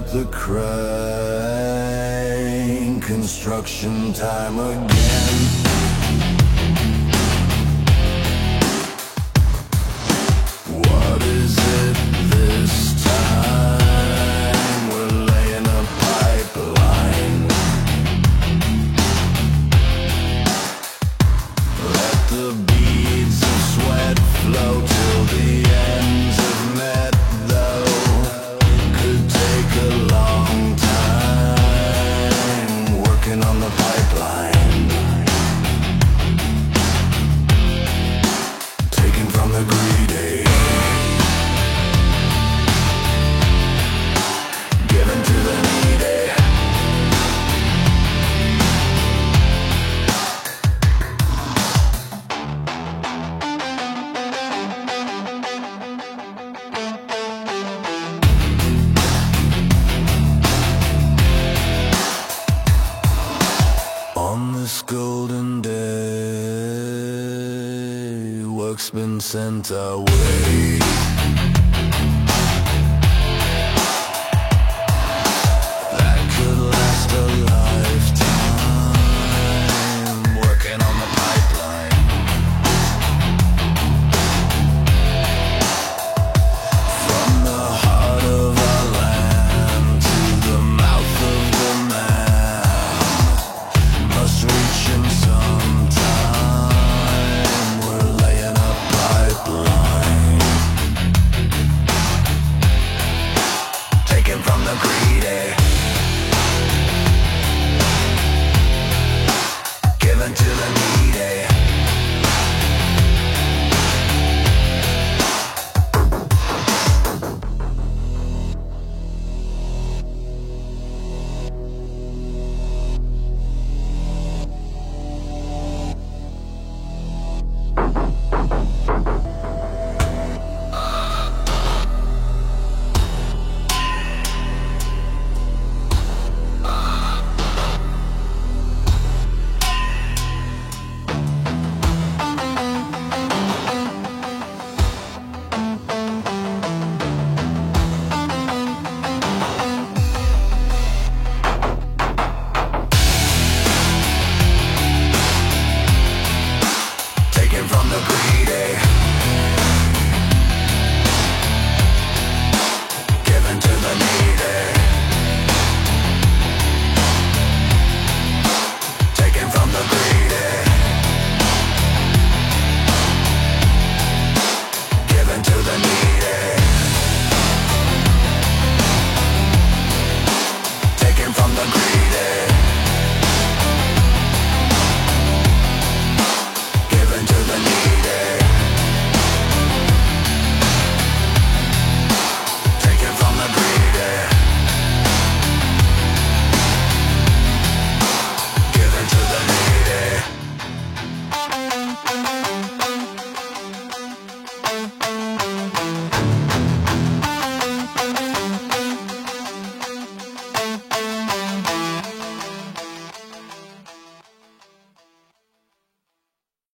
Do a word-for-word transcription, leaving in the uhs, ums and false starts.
the crane. Construction time again. What is it this time? We're laying a pipeline. Let the beads of sweat flow till the ends have met, though. Could take a long time working on the pipeline. Taken from the greedy, given to the needy. On this golden day, work's been sent our way.